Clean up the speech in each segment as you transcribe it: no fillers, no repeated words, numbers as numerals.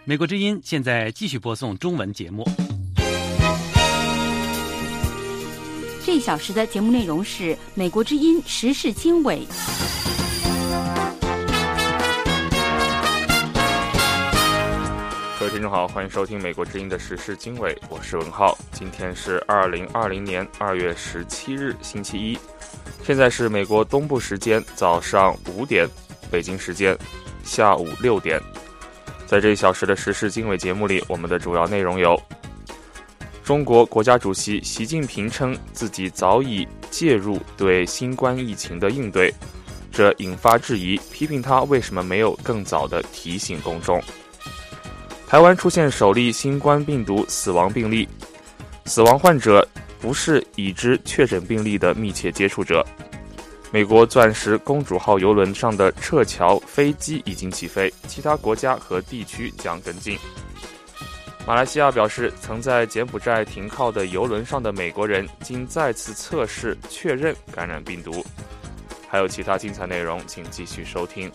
美国之音现在继续播送中文节目。 这一小时的节目内容是美国之音时事经纬。 各位听众好，欢迎收听美国之音的时事经纬，我是文浩。今天是2020年2月17日星期一，现在是美国东部时间早上5点，北京时间下午6点。在这一小时的时事经纬节目里，我们的主要内容有：中国国家主席习近平称自己早已介入对新冠疫情的应对，这引发质疑，批评他为什么没有更早的提醒公众。台湾出现首例新冠病毒死亡病例，死亡患者不是已知确诊病例的密切接触者。美国钻石公主号邮轮上的撤侨飞机已经起飞，其他国家和地区将跟进。马来西亚表示，曾在柬埔寨停靠的邮轮上的美国人经再次测试确认感染病毒。还有其他精彩内容，请继续收听。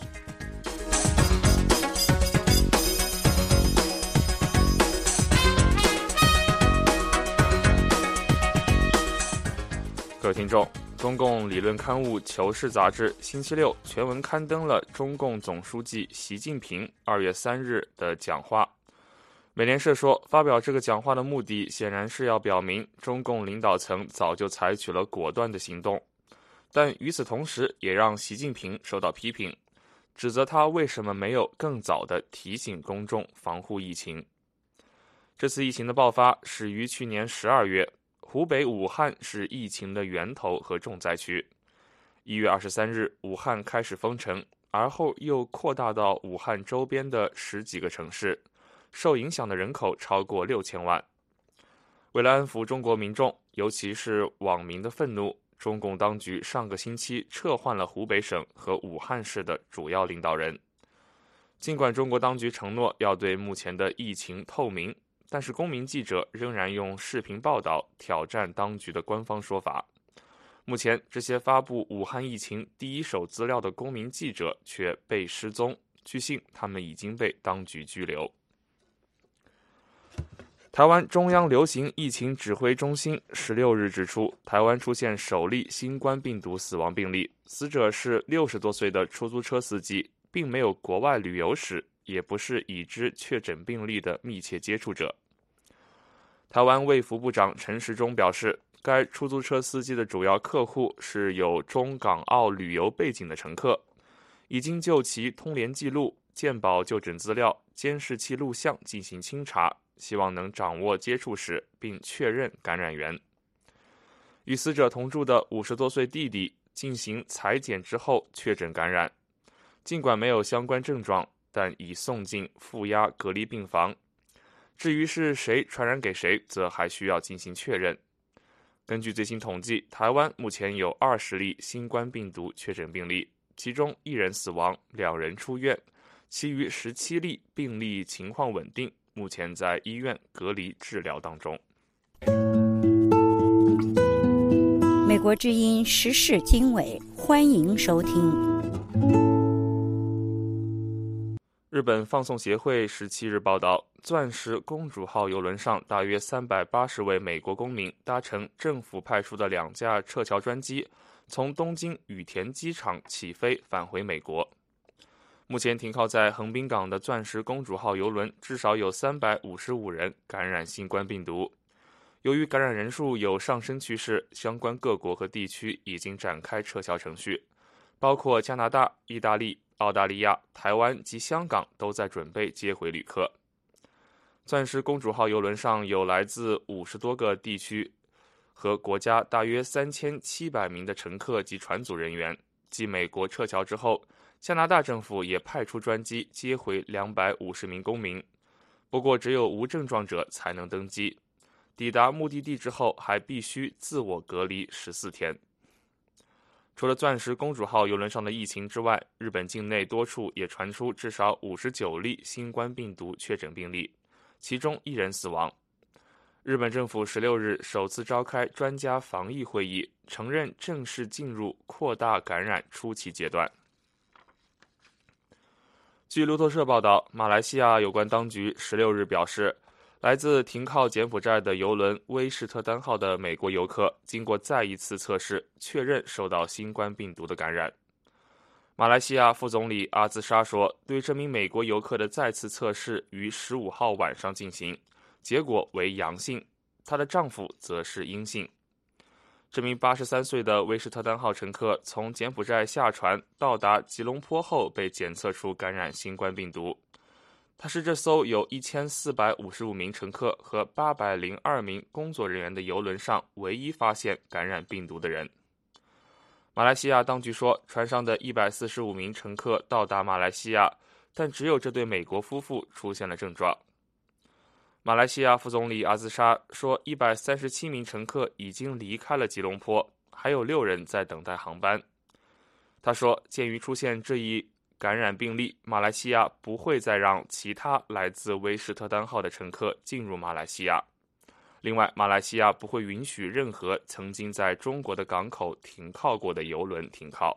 各位听众，中共理论刊物《求是》杂志星期六全文刊登了中共总书记习近平2月3日的讲话。美联社说，发表这个讲话的目的显然是要表明中共领导层早就采取了果断的行动，但与此同时也让习近平受到批评，指责他为什么没有更早地提醒公众防护疫情。这次疫情的爆发始于去年12月，湖北武汉是疫情的源头和重灾区。1月23日，武汉开始封城，而后又扩大到武汉周边的10几个城市，受影响的人口超过6000万。为了安抚中国民众，尤其是网民的愤怒，中共当局上个星期撤换了湖北省和武汉市的主要领导人。尽管中国当局承诺要对目前的疫情透明，但是公民记者仍然用视频报道挑战当局的官方说法。目前，这些发布武汉疫情第一手资料的公民记者却被失踪，据悉他们已经被当局拘留。台湾中央流行疫情指挥中心16日指出，台湾出现首例新冠病毒死亡病例，死者是60多岁的出租车司机，并没有国外旅游史，也不是已知确诊病例的密切接触者。台湾卫福部长陈时中表示，该出租车司机的主要客户是有中港澳旅游背景的乘客，已经就其通联记录、健保就诊资料、监视器录像进行清查，希望能掌握接触史并确认感染源。与死者同住的50多岁弟弟进行采检之后确诊感染，尽管没有相关症状，但已送进负压隔离病房。至于是谁传染给谁，则还需要进行确认。根据最新统计，台湾目前有20例新冠病毒确诊病例，其中1人死亡，2人出院，其余17例病例情况稳定，目前在医院隔离治疗当中。 美国之音时事经纬，欢迎收听。 日本放送协会17日报道，钻石公主号邮轮上大约380位美国公民搭乘政府派出的2架撤侨专机，从东京羽田机场起飞返回美国。目前停靠在横滨港的钻石公主号邮轮至少有355人感染新冠病毒。由于感染人数有上升趋势，相关各国和地区已经展开撤侨程序，包括加拿大、意大利、澳大利亚、台湾及香港都在准备接回旅客。钻石公主号邮轮上有来自50多个地区和国家大约3700名的乘客及船组人员。继美国撤侨之后，加拿大政府也派出专机接回250名公民，不过只有无症状者才能登机。抵达目的地之后，还必须自我隔离14天。除了钻石公主号邮轮上的疫情之外，日本境内多处也传出至少59例新冠病毒确诊病例，其中1人死亡。日本政府16日首次召开专家防疫会议，承认正式进入扩大感染初期阶段。 据路透社报道，马来西亚有关当局16日表示，来自停靠柬埔寨的邮轮威士特丹号的美国游客经过再一次测试，确认受到新冠病毒的感染。马来西亚副总理阿兹沙说，对这名美国游客的再次测试于15号晚上进行，结果为阳性，她的丈夫则是阴性。这名83岁的威士特丹号乘客从柬埔寨下船到达吉隆坡后被检测出感染新冠病毒。他是这艘有1455名乘客和802名工作人员的邮轮上唯一发现感染病毒的人。马来西亚当局说，船上的145名乘客到达马来西亚，但只有这对美国夫妇出现了症状。马来西亚副总理阿兹沙说，137名乘客已经离开了吉隆坡，还有6人在等待航班。他说，鉴于出现这一感染病例，马来西亚不会再让其他来自威士特丹号的乘客进入马来西亚。另外，马来西亚不会允许任何曾经在中国的港口停靠过的邮轮停靠。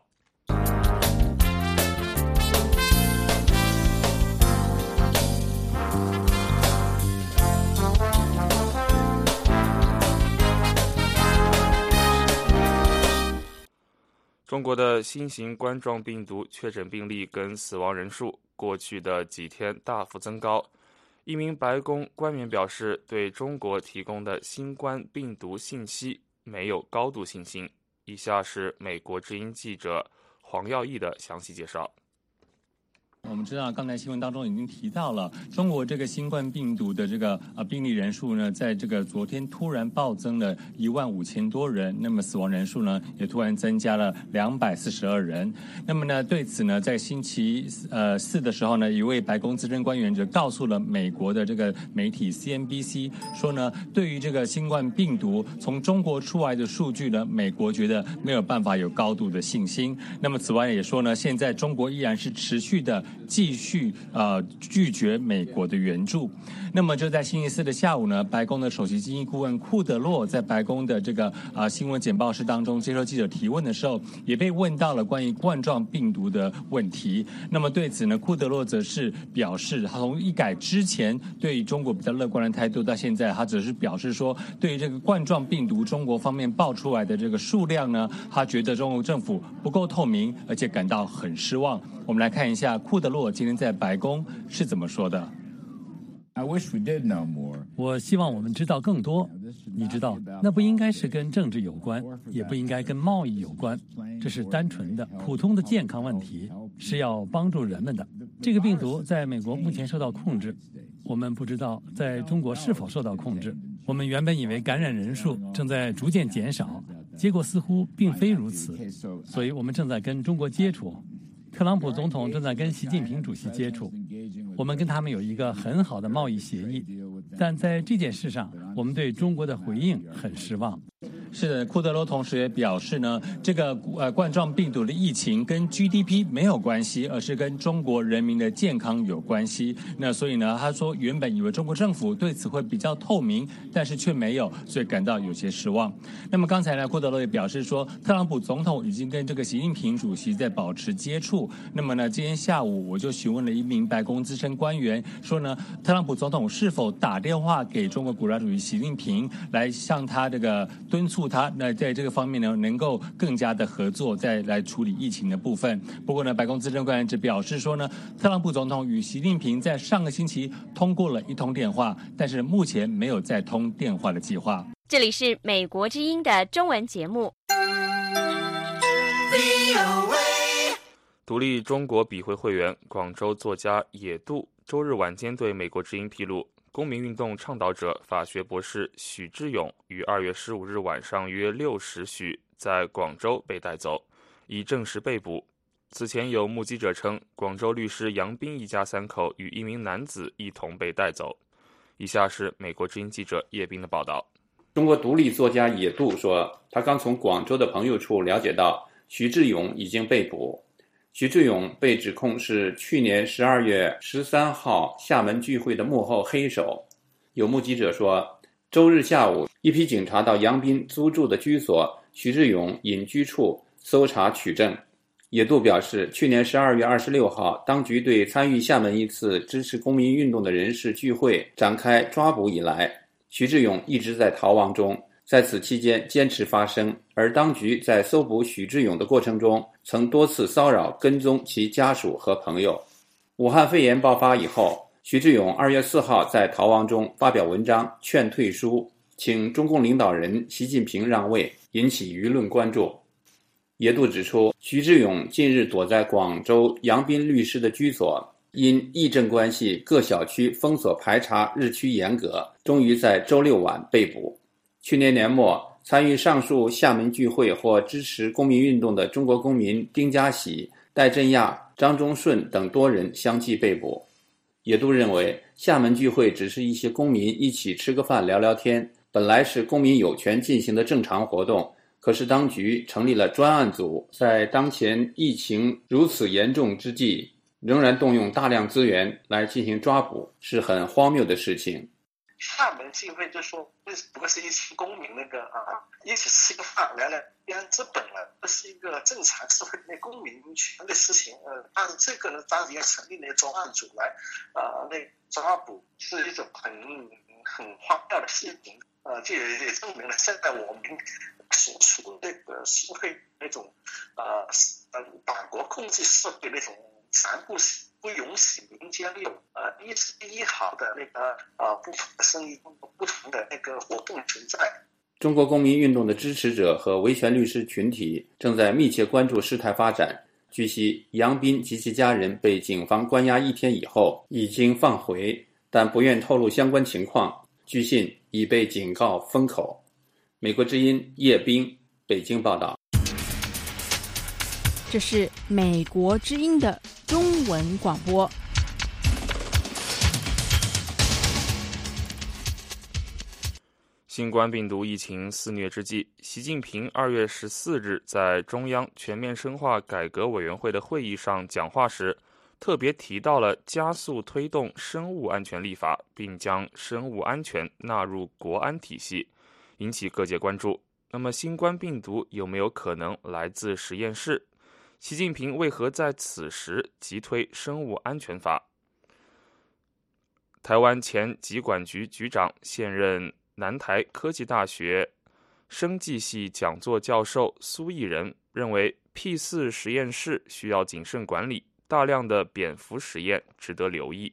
中国的新型冠状病毒确诊病例跟死亡人数过去的几天大幅增高。一名白宫官员表示，对中国提供的新冠病毒信息没有高度信心。以下是美国之音记者黄耀义的详细介绍。 我们知道，刚才新闻当中已经提到了，中国这个新冠病毒的这个病例人数呢，在这个昨天突然暴增了15000多人，那么死亡人数呢，也突然增加了242人。那么呢，对此呢，在星期四的时候呢，一位白宫资深官员就告诉了美国的这个媒体 CNBC 说呢，对于这个新冠病毒从中国出来的数据呢，美国觉得没有办法有高度的信心。那么此外也说呢，现在中国依然是持续的继续拒绝美国的援助。那么就在星期四的下午呢，白宫的首席经济顾问库德洛在白宫的这个新闻简报室当中接受记者提问的时候，也被问到了关于冠状病毒的问题。那么对此呢，库德洛则是表示，他从一改之前对中国比较乐观的态度，到现在他只是表示说，对于这个冠状病毒中国方面爆出来的这个数量呢，他觉得中国政府不够透明，而且感到很失望。我们来看一下库德洛今天在白宫是怎么说的。 我希望我们知道更多。你知道，那不应该是跟政治有关，也不应该跟贸易有关，这是单纯的、普通的健康问题，是要帮助人们的。这个病毒在美国目前受到控制，我们不知道在中国是否受到控制。我们原本以为感染人数正在逐渐减少，结果似乎并非如此，所以我们正在跟中国接触。特朗普总统正在跟习近平主席接触，我们跟他们有一个很好的贸易协议，但在这件事上，我们对中国的回应很失望。 是的，库德洛同时也表示呢，这个冠状病毒的疫情跟 GDP 没有关系，而是跟中国人民的健康有关系。那所以呢，他说原本以为中国政府对此会比较透明，但是却没有，所以感到有些失望。那么刚才呢，库德洛也表示说，特朗普总统已经跟这个习近平主席在保持接触。那么呢，今天下午我就询问了一名白宫资深官员，说呢，特朗普总统是否打电话给中国国家主席习近平，来向他这个敦促他那在这个方面呢，能够更加的合作，再来处理疫情的部分。不过呢，白宫资深官员只表示说呢，特朗普总统与习近平在上个星期通过了一通电话，但是目前没有再通电话的计划。 这里是美国之音的中文节目。 独立中国笔会会员、广州作家野渡周日晚间对美国之音披露，公民运动倡导者、法学博士许志勇于2月15日晚上约6时许在广州被带走，已证实被捕。此前有目击者称，广州律师杨斌一家3口与一名男子一同被带走。以下是美国之音记者叶斌的报道。 中国独立作家野渡说，他刚从广州的朋友处了解到许志勇已经被捕。许志勇被指控是去年12月13号厦门聚会的幕后黑手。有目击者说，周日下午，一批警察到杨斌租住的居所许志勇隐居处搜查取证。 野渡表示，去年12月26号，当局对参与厦门一次支持公民运动的人士聚会展开抓捕以来，徐志勇一直在逃亡中，在此期间坚持发声，而当局在搜捕许志勇的过程中，曾多次骚扰跟踪其家属和朋友。武汉肺炎爆发以后，徐志勇2月4号在逃亡中发表文章劝退书，请中共领导人习近平让位，引起舆论关注。野渡指出，徐志勇近日躲在广州杨斌律师的居所，因议政关系各小区封锁排查日趋严格，终于在周六晚被捕。去年年末，参与上述厦门聚会或支持公民运动的中国公民丁家喜、戴振亚、张忠顺等多人相继被捕。野渡认为，厦门聚会只是一些公民一起吃个饭聊聊天，本来是公民有权进行的正常活动，可是当局成立了专案组，在当前疫情如此严重之际，仍然动用大量资源来进行抓捕，是很荒谬的事情。 厦门聚会就说不过是一群公民一起吃个饭聊聊天，这本来不是一个正常社会内公民权的事情。但是这个呢，当时要成立那个专案组来抓捕，是一种很荒谬的事情。这也证明了现在我们所处的这个社会那种党国控制社会那种残酷性，不允许民间有一毫的不同的声音、不同的活动存在。 中国公民运动的支持者和维权律师群体正在密切关注事态发展。据悉，杨斌及其家人被警方关押1天以后已经放回，但不愿透露相关情况。据信已被警告封口。美国之音叶冰，北京报道。 这是美国之音的中文广播。 新冠病毒疫情肆虐之际，习近平2月14日在中央全面深化改革委员会的会议上讲话时，特别提到了加速推动生物安全立法，并将生物安全纳入国安体系，引起各界关注。那么，新冠病毒有没有可能来自实验室？习近平为何在此时急推生物安全法？台湾前疾管局局长、现任南台科技大学生技系讲座教授苏益仁认为 P4 实验室需要谨慎管理，大量的蝙蝠实验值得留意。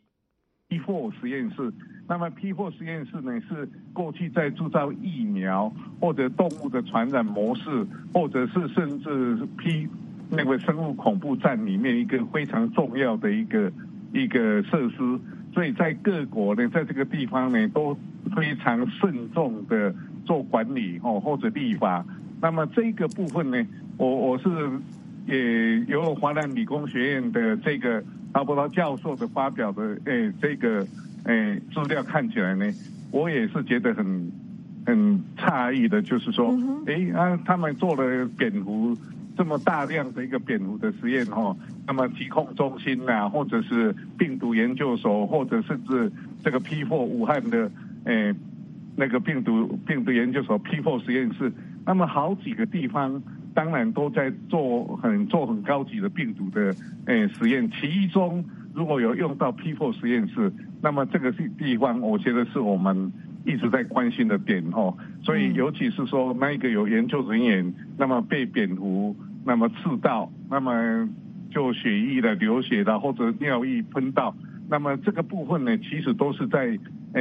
P4 实验室，那么 P4 实验室呢，是过去在制造疫苗或者动物的传染模式，或者是甚至生物恐怖战里面一个非常重要的一个设施，所以在各国呢，在这个地方呢，都非常慎重的做管理或者立法。那么这个部分呢，我是也由华南理工学院的这个阿伯劳教授的发表的这个资料看起来呢，我也是觉得很诧异的，就是说他们做了蝙蝠这么大量的一个蝙蝠的实验那么疾控中心或者是病毒研究所，或者甚至这个 P4 武汉的那个病毒研究所 P4 实验室，那么好几个地方当然都在做很高级的病毒的实验，其中如果有用到 P4 实验室，那么这个地方我觉得是我们一直在关心的点所以尤其是说那个有研究人员那么被蝙蝠那么刺到，那么就血液的流血的或者尿液喷到，那么这个部分呢，其实都是在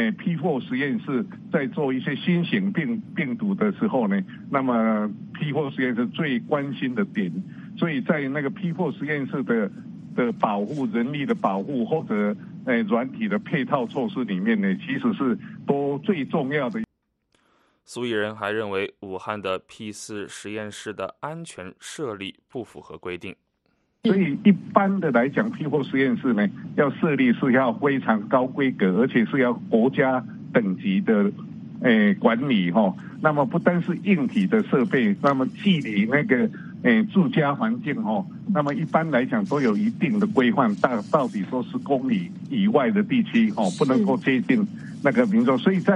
P4 实验室在做一些新型病毒的时候呢，那么 P4 实验室最关心的点，所以在那个 P4 实验室的保护、人力的保护或者软体的配套措施里面呢，其实是都最重要的。 苏益仁还认为，武汉的 P4 实验室的安全设立不符合规定。 所以一般的来讲 P4 实验室呢，要设立是要非常高规格，而且是要国家等级的管理那么不单是硬体的设备，那么距离那个住家环境那么一般来讲都有一定的规范，到底说10公里以外的地区不能够接近那个民众。所以在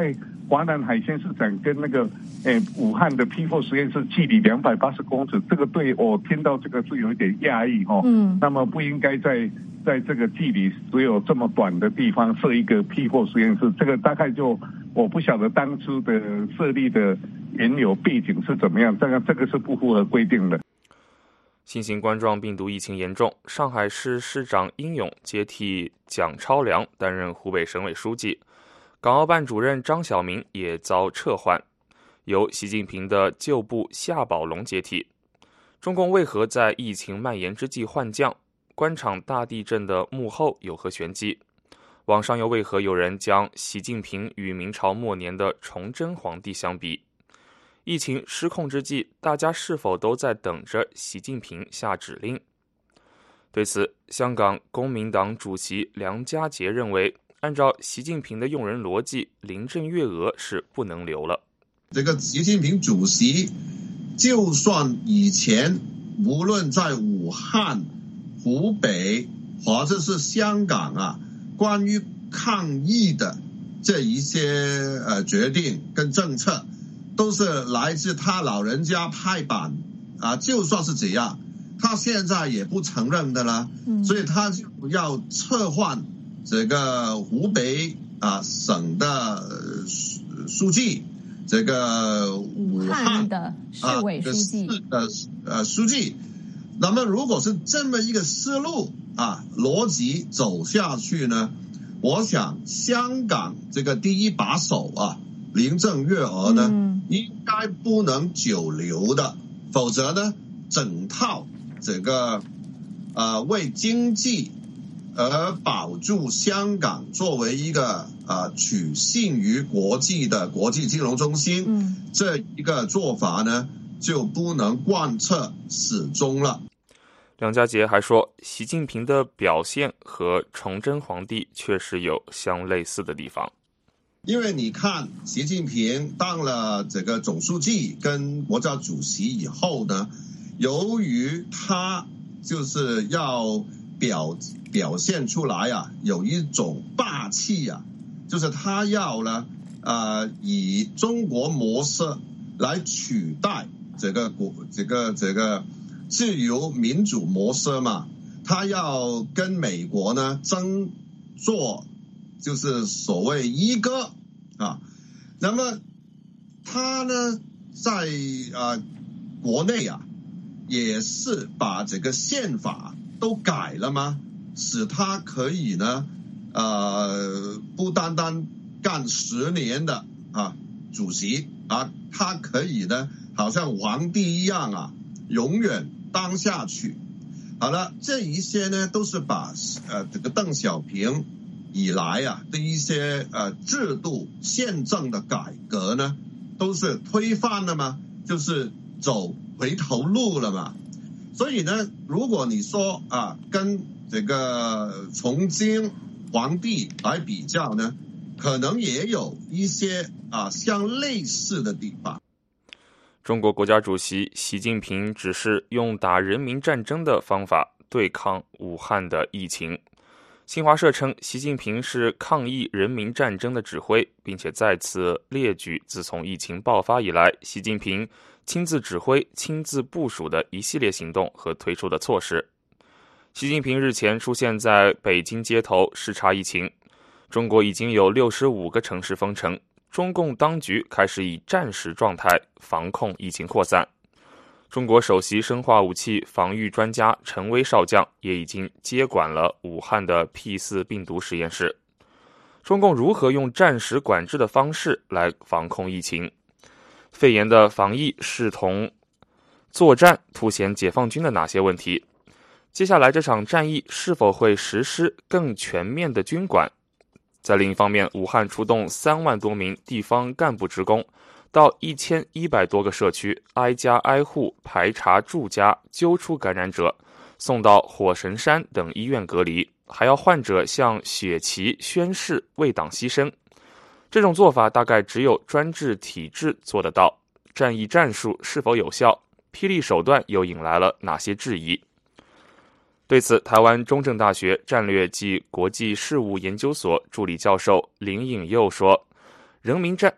华南海鲜市场跟那个武汉的P4实验室距离280公尺，这个对我听到这个是有一点讶异哈。那么不应该在这个距离只有这么短的地方设一个P4实验室，这个大概就我不晓得当初的设立的原有背景是怎么样，这个是不符合规定的。 新型冠状病毒疫情严重，上海市市长殷勇接替蒋超良担任湖北省委书记，港澳办主任张晓明也遭撤换，由习近平的旧部夏宝龙接替。中共为何在疫情蔓延之际换将？官场大地震的幕后有何玄机？网上又为何有人将习近平与明朝末年的崇祯皇帝相比？疫情失控之际，大家是否都在等着习近平下指令？对此，香港公民党主席梁家杰认为，按照习近平的用人逻辑，林郑月娥是不能留了。 这个习近平主席，就算以前无论在武汉、湖北或者是香港啊，关于抗疫的这一些决定跟政策，都是来自他老人家拍板啊，就算是这样，他现在也不承认的了，所以他就要撤换这个湖北省的书记，这个武汉的市委书记书记。那么如果是这么一个思路逻辑走下去呢，我想香港这个第一把手林郑月娥呢，应该不能久留的，否则呢，整套这个为经济而保住香港作为一个取信于国际的国际金融中心，这一个做法呢，就不能贯彻始终了。 梁家杰还说，习近平的表现和崇祯皇帝确实有相类似的地方。 因为你看，习近平当了这个总书记跟国家主席以后呢，由于他就是要表现出来有一种霸气就是他要呢以中国模式来取代这个自由民主模式嘛，他要跟美国呢争做就是所谓一哥那么他呢在国内也是把这个宪法都改了吗？使他可以呢不单单干10年的主席他可以呢好像皇帝一样永远当下去。好了，这一些呢都是把这个邓小平以来的一些制度宪政的改革呢，都是推翻了吗？就是走回头路了嘛。所以呢，如果你说跟这个崇祯皇帝来比较呢，可能也有一些相类似的地方。 中国国家主席习近平只是用打人民战争的方法对抗武汉的疫情。新华社称，习近平是抗疫人民战争的指挥，并且再次列举自从疫情爆发以来，习近平亲自指挥、亲自部署的一系列行动和推出的措施。习近平日前出现在北京街头视察疫情，中国已经有65个城市封城，中共当局开始以战时状态防控疫情扩散。中国首席生化武器防御专家陈薇少将也已经接管了武汉的 P4 病毒实验室。中共如何用战时管制的方式来防控疫情？肺炎的防疫视同作战，凸显解放军的哪些问题？接下来这场战役是否会实施更全面的军管？在另一方面，武汉出动3万多名地方干部职工，到1100多个社区，挨家挨户排查住家，揪出感染者，送到火神山等医院隔离，还要患者向血旗宣誓为党牺牲。这种做法大概只有专制体制做得到。战役战术是否有效？霹雳手段又引来了哪些质疑？对此，台湾中正大学战略及国际事务研究所助理教授林颖佑说，人民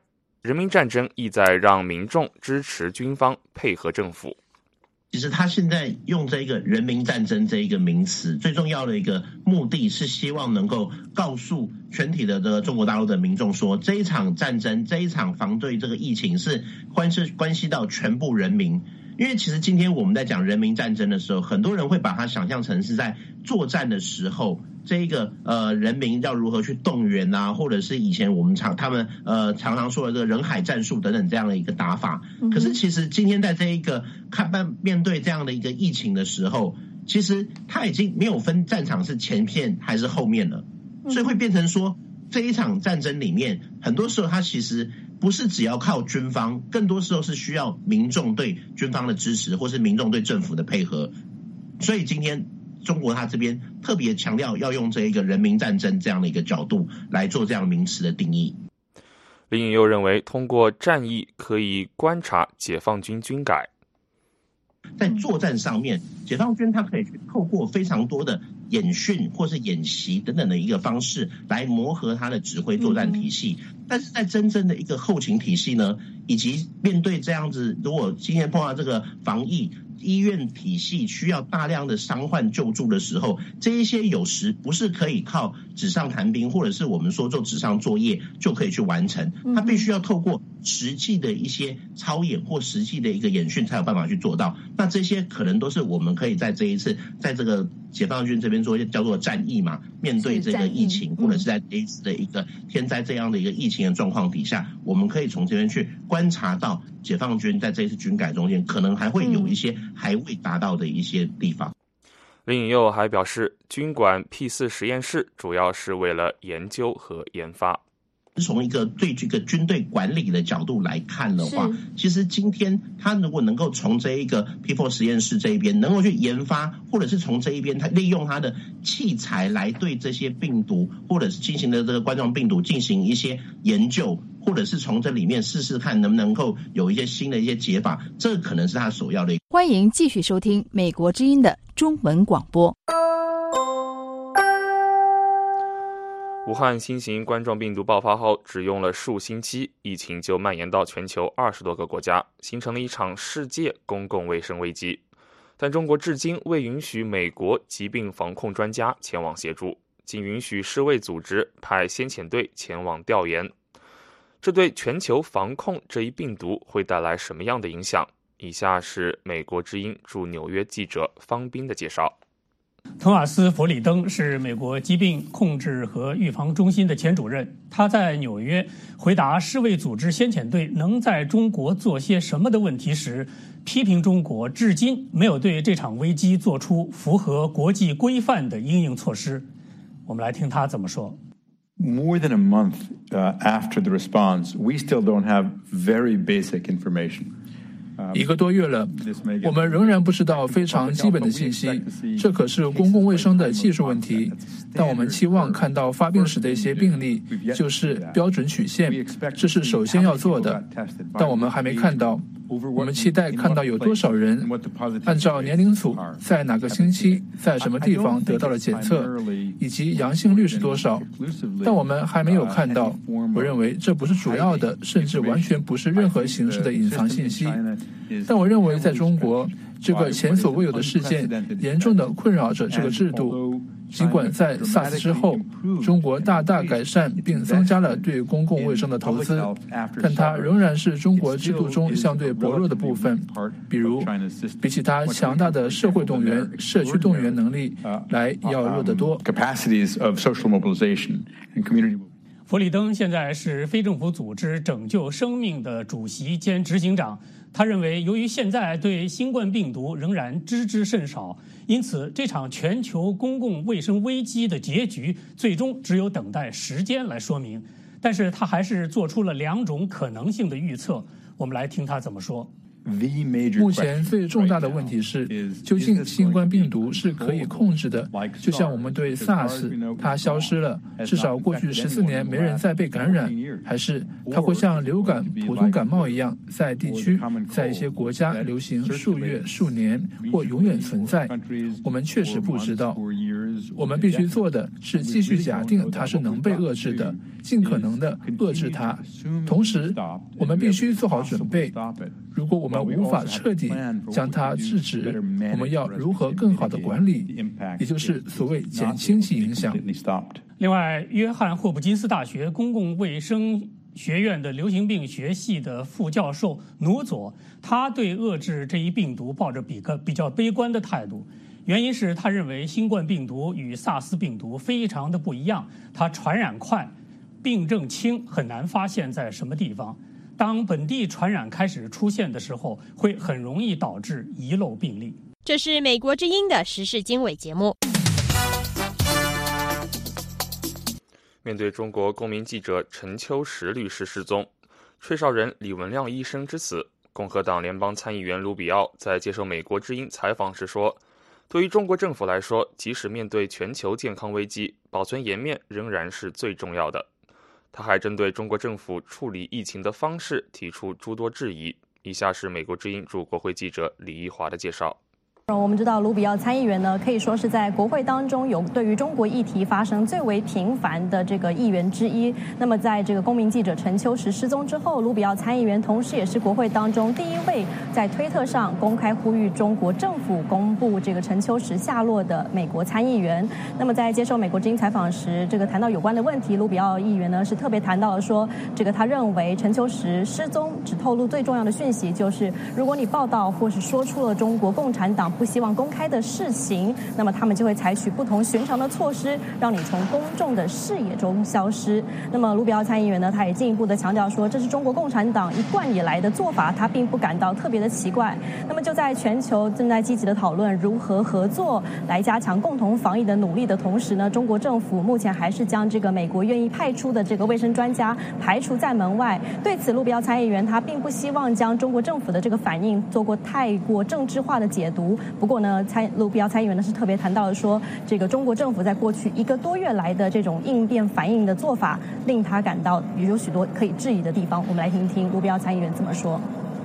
人民战争意在让民众支持军方，配合政府。 其实他现在用这个人民战争这一个名词，最重要的一个目的是希望能够告诉全体的这个中国大陆的民众说，这一场战争，这一场防对这个疫情是关系到全部人民。因为其实今天我们在讲人民战争的时候，很多人会把它想象成是在作战的时候，这一个人民要如何去动员啊，或者是以前我们他们常常说的这个人海战术等等这样的一个打法。可是其实今天在这一个面对这样的一个疫情的时候，其实它已经没有分战场是前面还是后面了，所以会变成说这一场战争里面，很多时候它其实不是只要靠军方，更多时候是需要民众对军方的支持，或是民众对政府的配合。所以今天中国他这边特别强调要用这一个人民战争这样的一个角度来做这样名词的定义。 林颖又认为，通过战役可以观察解放军军改。 在作战上面，解放军它可以去透过非常多的演训或是演习等等的一个方式来磨合它的指挥作战体系。但是在真正的一个后勤体系呢，以及面对这样子，如果今天碰到这个防疫医院体系需要大量的伤患救助的时候，这一些有时不是可以靠纸上谈兵，或者是我们说做纸上作业就可以去完成，它必须要透过实际的一些操演或实际的一个演训才有办法去做到。那这些可能都是我们可以在这一次在这个解放军这边做叫做战役嘛，面对这个疫情，或者是在这一次的一个天灾这样的一个疫情的状况底下，我们可以从这边去观察到解放军在这一次军改中间可能还会有一些还未达到的一些地方。 林颖佑还表示，军管 P4 实验室主要是为了研究和研发。 从一个对这个军队管理的角度来看的话，其实今天他如果能够从这一个 P4 实验室这一边能够去研发，或者是从这一边他利用他的器材来对这些病毒或者是进行的这个冠状病毒进行一些研究，或者是从这里面试试看能不能够有一些新的一些解法，这可能是他首要的。 欢迎继续收听美国之音的中文广播。 武汉新型冠状病毒爆发后，只用了数星期，疫情就蔓延到全球20多个国家，形成了一场世界公共卫生危机。但中国至今未允许美国疾病防控专家前往协助，仅允许世卫组织派先遣队前往调研。这对全球防控这一病毒会带来什么样的影响？以下是美国之音驻纽约记者方斌的介绍。 托马斯·弗里登是美国疾病控制和预防中心的前主任，他在纽约回答世卫组织先遣队能在中国做些什么的问题时，批评中国至今没有对这场危机做出符合国际规范的因应措施。我们来听他怎么说。 More than a month after the response, we still don't have very basic information. 1个多月了，我们仍然不知道非常基本的信息，这可是公共卫生的技术问题。但我们期望看到发病时的一些病例，就是标准曲线，这是首先要做的。但我们还没看到。我们期待看到有多少人按照年龄组在哪个星期在什么地方得到了检测，以及阳性率是多少，但我们还没有看到。我认为这不是主要的，甚至完全不是任何形式的隐藏信息。但我认为在中国，这个前所未有的事件严重地困扰着这个制度。尽管在 SARS 之后，中国大大改善并增加了对公共卫生的投资，但它仍然是中国制度中相对薄弱的部分。比如，比起它强大的社会动员、社区动员能力来要弱得多。 弗里登现在是非政府组织拯救生命的主席兼执行长。他认为，由于现在对新冠病毒仍然知之甚少，因此这场全球公共卫生危机的结局最终只有等待时间来说明。但是他还是做出了2种可能性的预测。我们来听他怎么说。 目前最重大的问题是，究竟新冠病毒是可以控制的？就像我们对 SARS， 它消失了，至少过去14年没人再被感染，还是它会像流感、普通感冒一样，在地区、在一些国家流行数月、数年，或永远存在？我们确实不知道。 我们必须做的是继续假定它是能被遏制的，尽可能的遏制它。同时，我们必须做好准备，如果我们无法彻底将它制止，我们要如何更好的管理，也就是所谓减轻其影响。 另外，约翰霍普金斯大学公共卫生学院的流行病学系的副教授努佐，他对遏制这一病毒抱着比较悲观的态度。原因是他认为新冠病毒与萨斯病毒非常的不一样，它传染快，病症轻，很难发现在什么地方。当本地传染开始出现的时候，会很容易导致遗漏病例。 这是美国之音的时事经纬节目。 面对中国公民记者陈秋实律师失踪，吹哨人李文亮医生之死，共和党联邦参议员卢比奥在接受美国之音采访时说，对于中国政府来说，即使面对全球健康危机，保存颜面仍然是最重要的。他还针对中国政府处理疫情的方式提出诸多质疑。以下是美国之音驻国会记者李一华的介绍。 我们知道卢比奥参议员呢，可以说是在国会当中有对于中国议题发声最为频繁的这个议员之一。那么在这个公民记者陈秋实失踪之后，卢比奥参议员同时也是国会当中第一位在推特上公开呼吁中国政府公布这个陈秋实下落的美国参议员。那么在接受美国之音采访时，这个谈到有关的问题，卢比奥议员呢是特别谈到了说，这个他认为陈秋实失踪只透露最重要的讯息，就是如果你报道或是说出了中国共产党不希望公开的事情，那么他们就会采取不同寻常的措施，让你从公众的视野中消失。那么卢比奥参议员呢，他也进一步的强调说，这是中国共产党一贯以来的做法，他并不感到特别的奇怪。那么就在全球正在积极的讨论如何合作来加强共同防疫的努力的同时呢，中国政府目前还是将这个美国愿意派出的这个卫生专家排除在门外。对此，卢比奥参议员他并不希望将中国政府的这个反应做过太过政治化的解读。不过呢，卢比奥参议员呢是特别谈到了说，这个中国政府在过去1个多月来的这种应变反应的做法，令他感到有许多可以质疑的地方。我们来听听卢比奥参议员怎么说。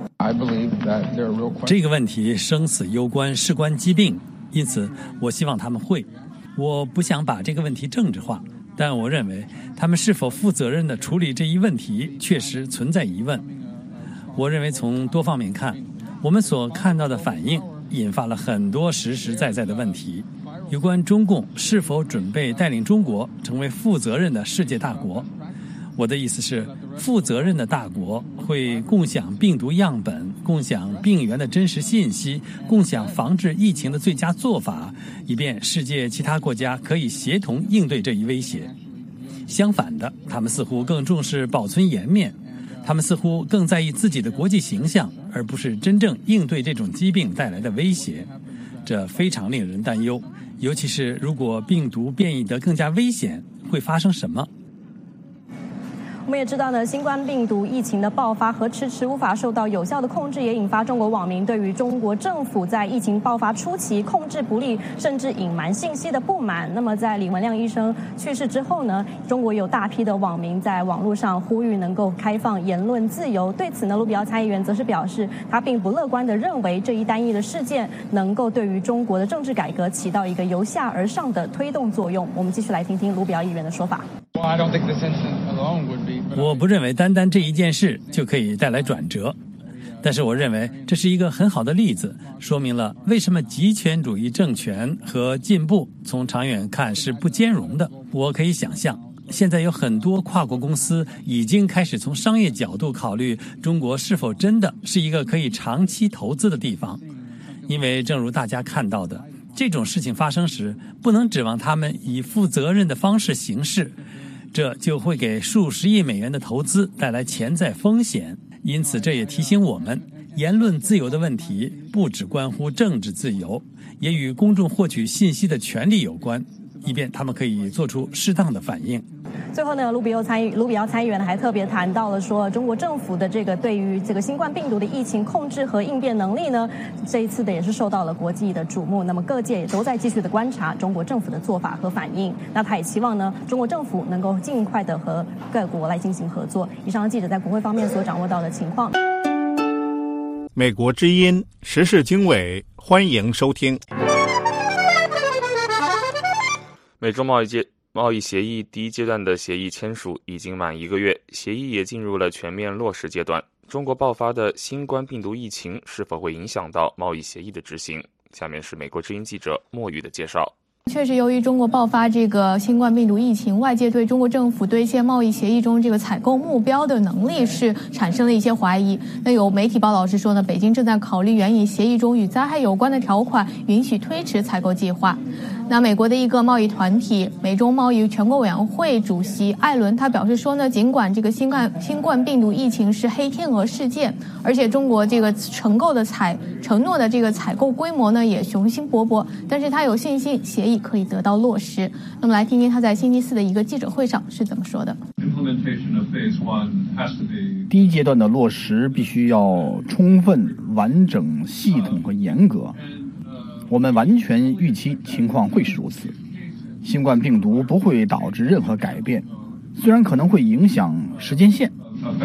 这个问题生死攸关，事关疾病，因此我希望他们会。我不想把这个问题政治化，但我认为他们是否负责任地处理这一问题确实存在疑问。我认为从多方面看，我们所看到的反应引发了很多实实在在的问题，有关中共是否准备带领中国成为负责任的世界大国。我的意思是，负责任的大国会共享病毒样本，共享病源的真实信息，共享防治疫情的最佳做法，以便世界其他国家可以协同应对这一威胁。相反的，他们似乎更重视保存颜面，他们似乎更在意自己的国际形象，而不是真正应对这种疾病带来的威胁。这非常令人担忧，尤其是如果病毒变异得更加危险，会发生什么？ 我们也知道呢，新冠病毒疫情的爆发和迟迟无法受到有效的控制，也引发中国网民对于中国政府在疫情爆发初期控制不力，甚至隐瞒信息的不满。那么在李文亮医生去世之后呢，中国有大批的网民在网络上呼吁能够开放言论自由。对此呢，卢比奥参议员则是表示，他并不乐观地认为这一单一的事件能够对于中国的政治改革起到一个由下而上的推动作用。我们继续来听听卢比奥议员的说法。 我不认为单单这一件事就可以带来转折，但是我认为这是一个很好的例子，说明了为什么极权主义政权和进步从长远看是不兼容的。我可以想象，现在有很多跨国公司已经开始从商业角度考虑中国是否真的是一个可以长期投资的地方，因为正如大家看到的，这种事情发生时，不能指望他们以负责任的方式行事，这就会给数十亿美元的投资带来潜在风险。因此，这也提醒我们，言论自由的问题不只关乎政治自由，也与公众获取信息的权利有关，以便他们可以做出适当的反应。 最后呢，卢比奥参议员还特别谈到了说，中国政府的这个对于这个新冠病毒的疫情控制和应变能力呢，这一次的也是受到了国际的瞩目。那么各界也都在继续的观察中国政府的做法和反应。那他也期望呢，中国政府能够尽快的和各国来进行合作。以上记者在国会方面所掌握到的情况。 美国之音时事经纬，欢迎收听。 美中贸易协议第一阶段的协议签署已经满1个月，协议也进入了全面落实阶段。中国爆发的新冠病毒疫情是否会影响到贸易协议的执行？下面是美国之音记者莫宇的介绍。 确实，由于中国爆发这个新冠病毒疫情，外界对中国政府兑现贸易协议中这个采购目标的能力是产生了一些怀疑。那有媒体报道是说呢，北京正在考虑援引协议中与灾害有关的条款，允许推迟采购计划。那美国的一个贸易团体美中贸易全国委员会主席艾伦他表示说呢，尽管这个新冠病毒疫情是黑天鹅事件，而且中国这个承诺的这个采购规模呢也雄心勃勃，但是他有信心协议可以得到落实。那么来听听他在星期四的一个记者会上是怎么说的。 第一阶段的落实必须要充分、完整、系统和严格。我们完全预期情况会是如此。新冠病毒不会导致任何改变，虽然可能会影响时间线。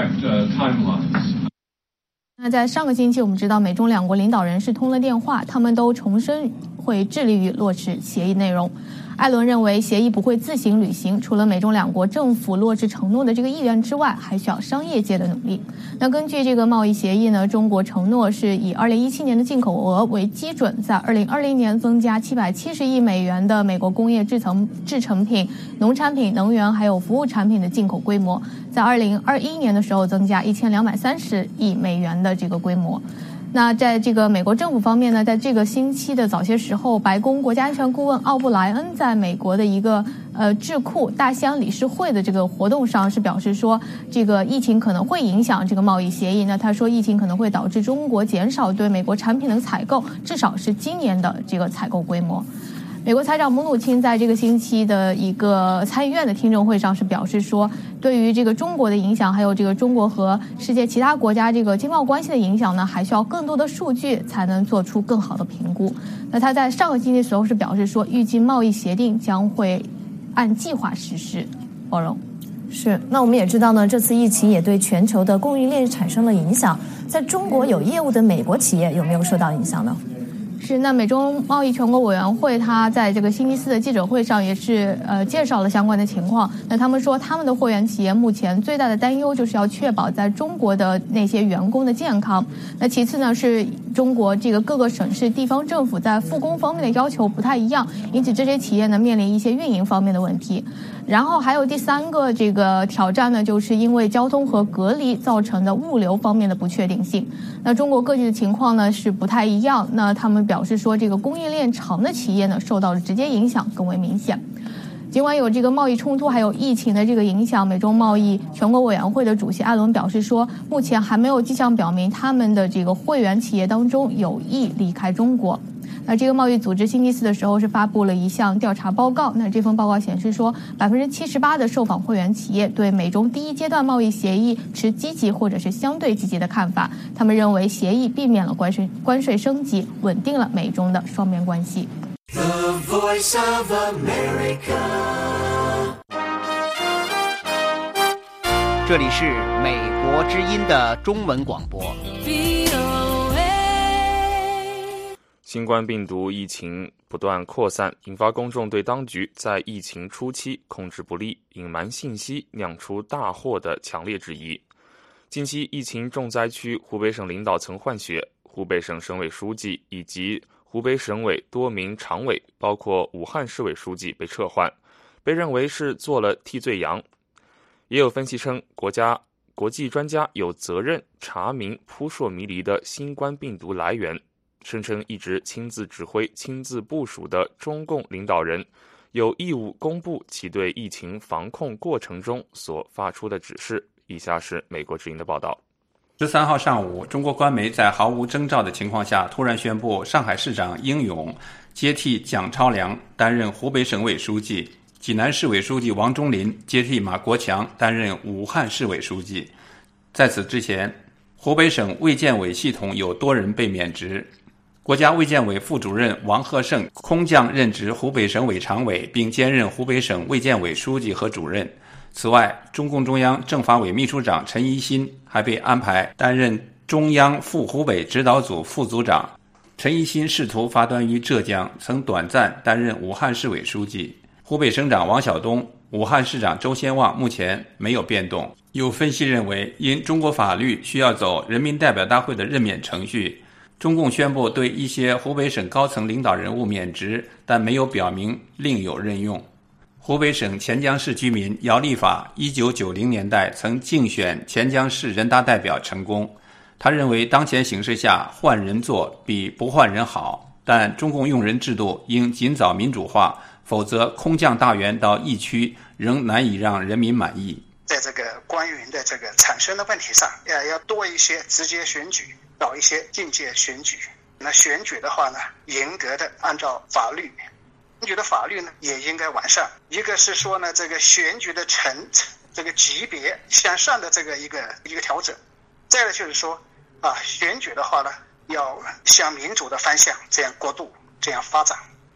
那在上个星期，我们知道美中两国领导人是通了电话，他们都重申会致力于落实协议内容。艾伦认为协议不会自行履行，除了美中两国政府落实承诺的这个意愿之外，还需要商业界的努力。那根据这个贸易协议呢，中国承诺是以2017年的进口额为基准，在2020年增加770亿美元的美国工业制成品、农产品、能源还有服务产品的进口规模，在2021年的时候增加1230亿美元的这个规模。那在这个美国政府方面呢，在这个星期的早些时候，白宫国家安全顾问奥布莱恩在美国的一个智库大西洋理事会的这个活动上是表示说，这个疫情可能会影响这个贸易协议。那他说疫情可能会导致中国减少对美国产品的采购，至少是今年的这个采购规模。美国财长姆努钦在这个星期的一个参议院的听证会上是表示说，对于这个中国的影响，还有这个中国和世界其他国家这个经贸关系的影响呢，还需要更多的数据才能做出更好的评估。那他在上个星期的时候是表示说，预计贸易协定将会按计划实施。包容是，那我们也知道呢，这次疫情也对全球的供应链产生了影响。在中国有业务的美国企业有没有受到影响呢？ 是，那美中贸易全国委员会他在这个星期四的记者会上也是介绍了相关的情况。那他们说，他们的会员企业目前最大的担忧就是要确保在中国的那些员工的健康。那其次呢，是中国这个各个省市地方政府在复工方面的要求不太一样，因此这些企业呢面临一些运营方面的问题。然后还有第三个这个挑战呢，就是因为交通和隔离造成的物流方面的不确定性。那中国各地的情况呢是不太一样。那他们表示说，这个供应链长的企业呢受到了直接影响更为明显。尽管有这个贸易冲突还有疫情的这个影响，美中贸易全国委员会的主席艾伦表示说，目前还没有迹象表明他们的这个会员企业当中有意离开中国。那这个贸易组织星期四的时候是发布了一项调查报告。那这份报告显示说，78%的受访会员企业对美中第一阶段贸易协议持积极或者是相对积极的看法。他们认为协议避免了关税升级，稳定了美中的双边关系。 The Voice of America。 这里是美国之音的中文广播。 新冠病毒疫情不断扩散，引发公众对当局在疫情初期控制不力、隐瞒信息、酿出大祸的强烈质疑。近期疫情重灾区湖北省领导层换血，湖北省省委书记以及湖北省委多名常委，包括武汉市委书记被撤换，被认为是做了替罪羊。也有分析称，国际专家有责任查明扑朔迷离的新冠病毒来源，声称一直亲自指挥、亲自部署的中共领导人有义务公布其对疫情防控过程中所发出的指示。以下是美国之音的报道。 13号上午，中国官媒在毫无征兆的情况下突然宣布，上海市长英勇接替蒋超良担任湖北省委书记，济南市委书记王忠林接替马国强担任武汉市委书记。在此之前，湖北省卫健委系统有多人被免职。国家卫健委副主任王鹤胜空降任职湖北省委常委，并兼任湖北省卫健委书记和主任。此外，中共中央政法委秘书长陈一新还被安排担任中央赴湖北指导组副组长。陈一新仕途发端于浙江，曾短暂担任武汉市委书记。 湖北省长王晓东、武汉市长周先旺目前没有变动。有分析认为，因中国法律需要走人民代表大会的任免程序，中共宣布对一些湖北省高层领导人物免职，但没有表明另有任用。湖北省潜江市居民姚立法1990年代曾竞选潜江市人大代表成功，他认为当前形势下换人做比不换人好，但中共用人制度应尽早民主化，否则空降大员到疫区仍难以让人民满意。 在这个官员的这个产生的问题上，要多一些直接选举，少一些间接选举。那选举的话呢，严格的按照法律，选举的法律呢也应该完善。一个是说呢，这个选举的这个级别向上的这个一个调整。再来就是说选举的话呢，要向民主的方向这样过渡，这样发展。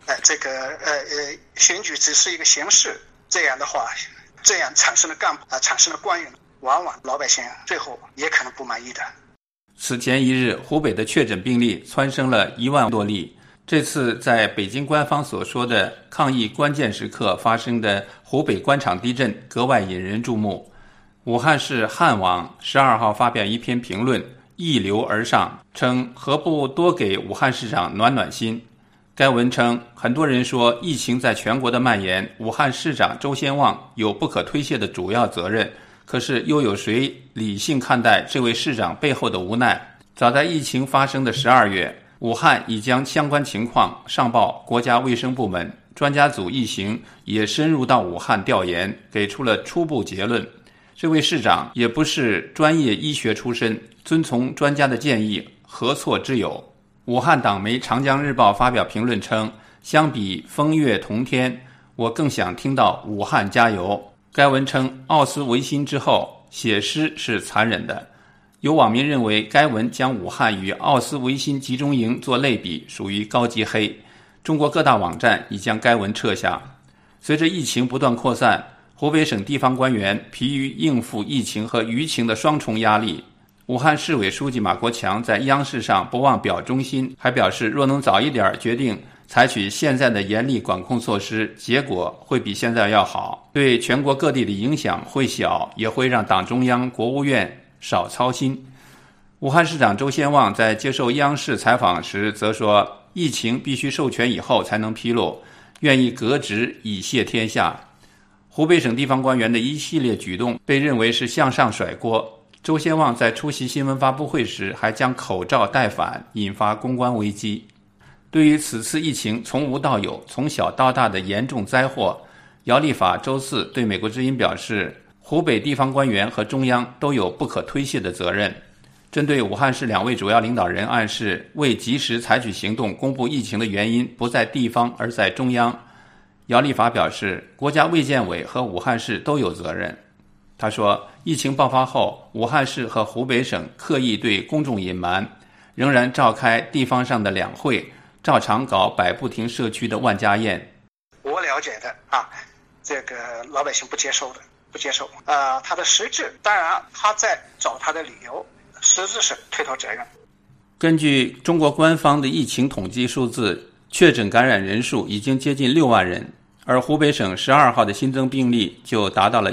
选举只是一个形式，这样的话，这样产生的干部产生的官员，往往老百姓最后也可能不满意的。 此前一日，湖北的确诊病例蹿升了1万多例。这次在北京官方所说的抗疫关键时刻发生的湖北官场地震格外引人注目。武汉市汉网12号发表一篇评论，一流而上，称何不多给武汉市长暖暖心。该文称，很多人说疫情在全国的蔓延，武汉市长周先旺有不可推卸的主要责任，可是又有谁理性看待这位市长背后的无奈？早在疫情发生的12月，武汉已将相关情况上报国家卫生部门，专家组疫情也深入到武汉调研，给出了初步结论。这位市长也不是专业医学出身，遵从专家的建议，何错之有？武汉党媒长江日报发表评论称，相比风月同天，我更想听到武汉加油。该文称，奥斯维辛之后写诗是残忍的。有网民认为该文将武汉与奥斯维辛集中营做类比，属于高级黑。中国各大网站已将该文撤下。随着疫情不断扩散，湖北省地方官员疲于应付疫情和舆情的双重压力。武汉市委书记马国强在央视上不忘表忠心，还表示若能早一点决定采取现在的严厉管控措施，结果会比现在要好，对全国各地的影响会小，也会让党中央、国务院少操心。武汉市长周先旺在接受央视采访时则说，疫情必须授权以后才能披露，愿意革职以谢天下。湖北省地方官员的一系列举动被认为是向上甩锅。周先旺在出席新闻发布会时还将口罩带反，引发公关危机。对于此次疫情从无到有、从小到大的严重灾祸，姚立法周四对美国之音表示，湖北地方官员和中央都有不可推卸的责任。针对武汉市2位主要领导人暗示未及时采取行动公布疫情的原因不在地方而在中央，姚立法表示，国家卫健委和武汉市都有责任。他说，疫情爆发后，武汉市和湖北省刻意对公众隐瞒，仍然召开地方上的两会，照常搞摆不停社区的万家宴。 我了解的这个老百姓不接受。他的实质，当然他在找他的理由，实质是推脱责任。 根据中国官方的疫情统计数字，确诊感染人数已经接近6万人。而湖北省12号的新增病例就达到了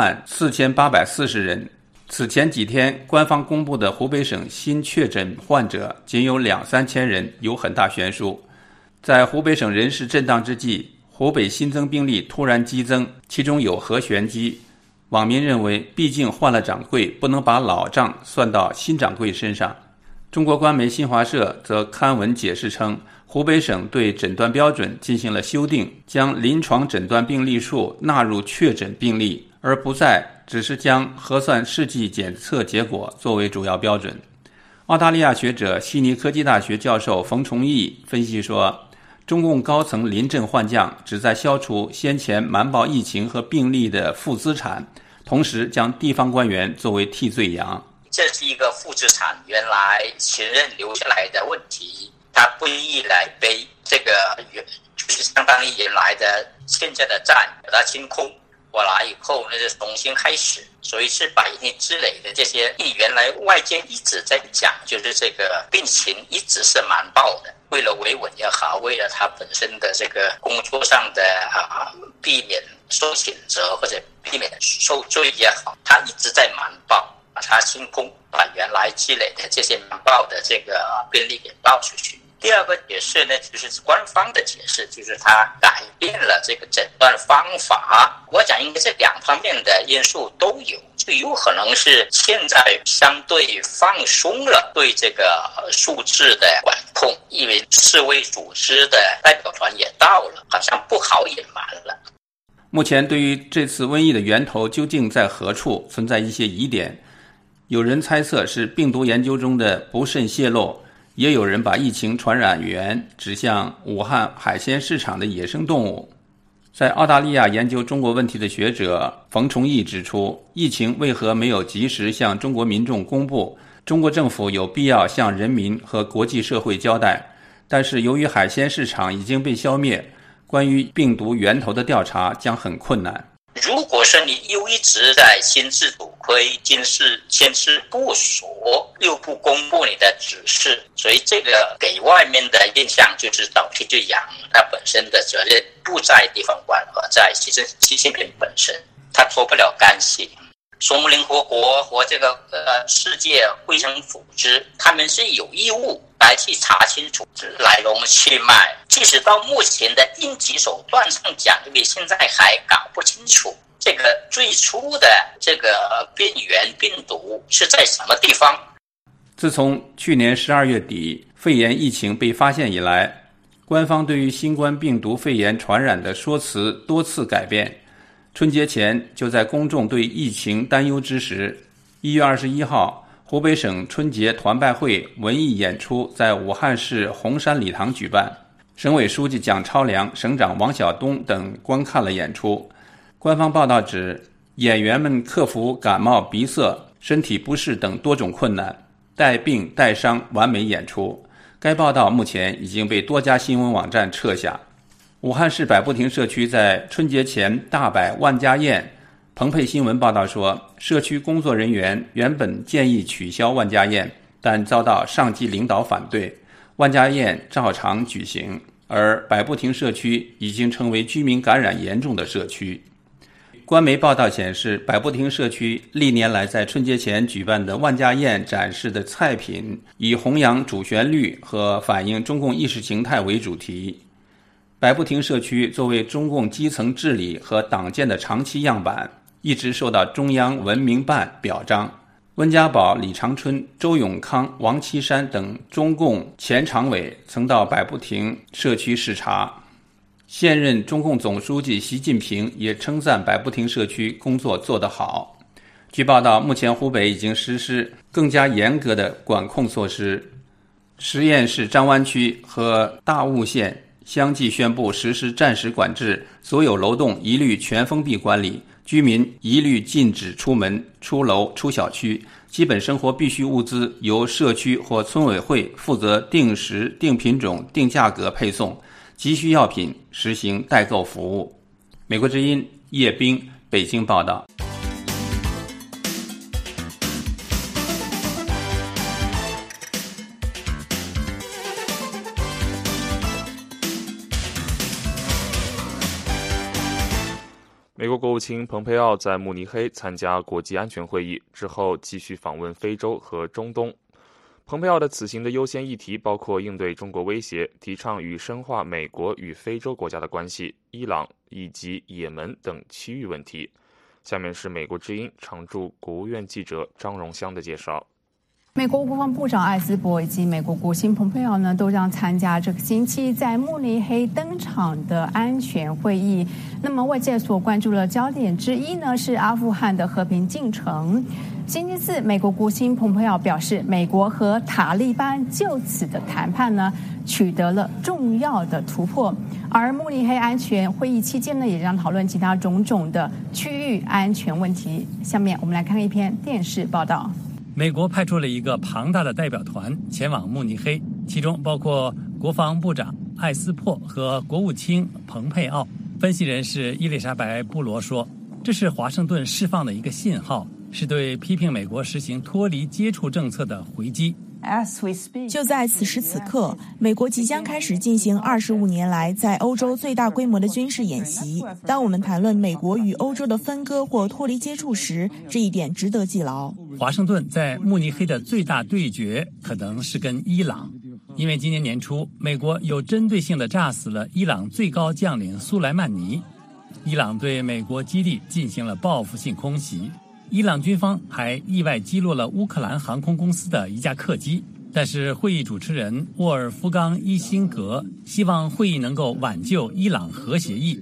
14840人。此前几天官方公布的湖北省新确诊患者仅有2-3千人，有很大悬殊。在湖北省人事震荡之际，湖北新增病例突然激增，其中有何玄机？网民认为，毕竟换了掌柜，不能把老账算到新掌柜身上。中国官媒新华社则刊文解释称，湖北省对诊断标准进行了修订，将临床诊断病例数纳入确诊病例，而不再只是将核酸试剂检测结果作为主要标准。澳大利亚学者悉尼科技大学教授冯崇义分析说，中共高层临阵换将，旨在消除先前瞒报疫情和病例的负资产，同时将地方官员作为替罪羊。 这是一个负资产，原来前任留下来的问题，他不一来背，这个就是相当于原来的现在的债把它清空，我来以后那就重新开始，所以是百年之累的这些原来外界一直在讲，就是这个病情一直是瞒报的， 为了维稳也好，为了他本身的这个工作上的避免受谴责或者避免受罪也好，他一直在瞒报，他清空，把原来积累的这些瞒报的这个便利给报出去。第二个解释呢，就是官方的解释，就是他改变了这个诊断方法。我讲应该是两方面的因素都有，就有可能是现在相对放松了对这个数字的管控，因为世卫组织的代表团也到了，好像不好隐瞒了。 目前对于这次瘟疫的源头究竟在何处存在一些疑点，有人猜测是病毒研究中的不慎泄露，也有人把疫情传染源指向武汉海鲜市场的野生动物。在澳大利亚研究中国问题的学者冯崇义指出，疫情为何没有及时向中国民众公布，中国政府有必要向人民和国际社会交代。但是由于海鲜市场已经被消灭，关于病毒源头的调查将很困难。 如果说你又一直在心知肚亏、牵丝不锁，又不公布你的指示，所以这个给外面的印象就是倒替就养，他本身的责任不在地方官，而在习近平本身，他脱不了干系。说联合国和这个世界卫生组织，他们是有义务来去查清楚来龙去脉，即使到目前的应急手段上讲，因为现在还搞不清楚这个最初的这个边缘病毒是在什么地方。 自从去年12月底肺炎疫情被发现以来，官方对于新冠病毒肺炎传染的说辞多次改变。春节前，就在公众对疫情担忧之时，1月21号，湖北省春节团拜会文艺演出在武汉市洪山礼堂举办，省委书记蒋超良、省长王晓东等观看了演出。官方报道指，演员们克服感冒、鼻塞、身体不适等多种困难，带病带伤完美演出。该报道目前已经被多家新闻网站撤下。武汉市百步亭社区在春节前大摆万家宴，澎湃新闻报道说，社区工作人员原本建议取消万家宴，但遭到上级领导反对，万家宴照常举行。而百步亭社区已经成为居民感染严重的社区。官媒报道显示，百步亭社区历年来在春节前举办的万家宴展示的菜品以弘扬主旋律和反映中共意识形态为主题。百步亭社区作为中共基层治理和党建的长期样板，一直受到中央文明办表彰。温家宝、李长春、周永康、王岐山等中共前常委曾到百步亭社区视察。现任中共总书记习近平也称赞百步亭社区工作做得好。据报道，目前湖北已经实施更加严格的管控措施，十堰市张湾区和大悟县相继宣布实施暂时管制，所有楼栋一律全封闭管理，居民一律禁止出门、出楼、出小区，基本生活必需物资由社区或村委会负责定时、定品种、定价格配送，急需药品实行代购服务。美国之音叶冰，北京报道。 美国国务卿蓬佩奥在慕尼黑参加国际安全会议之后，继续访问非洲和中东。蓬佩奥的此行的优先议题包括应对中国威胁、提倡与深化美国与非洲国家的关系、伊朗以及也门等区域问题。下面是美国之音常驻国务院记者张荣香的介绍。 美国国防部长艾斯伯以及美国国务卿蓬佩奥呢，都将参加这个星期在慕尼黑登场的安全会议。那么外界所关注的焦点之一呢，是阿富汗的和平进程。星期四，美国国务卿蓬佩奥表示，美国和塔利班就此的谈判呢，取得了重要的突破。而慕尼黑安全会议期间呢，也将讨论其他种种的区域安全问题。下面我们来看一篇电视报道。 美国派出了一个庞大的代表团前往慕尼黑，其中包括国防部长艾斯珀和国务卿蓬佩奥。分析人士伊丽莎白·布罗说，这是华盛顿释放的一个信号，是对批评美国实行脱离接触政策的回击。 就在此时此刻，美国即将开始进行25年来在欧洲最大规模的军事演习。当我们谈论美国与欧洲的分割或脱离接触时，这一点值得记牢。 华盛顿在慕尼黑的最大对决可能是跟伊朗，因为今年年初，美国有针对性地炸死了伊朗最高将领苏莱曼尼。伊朗对美国基地进行了报复性空袭，伊朗军方还意外击落了乌克兰航空公司的一架客机。但是会议主持人沃尔夫冈·伊辛格希望会议能够挽救伊朗核协议，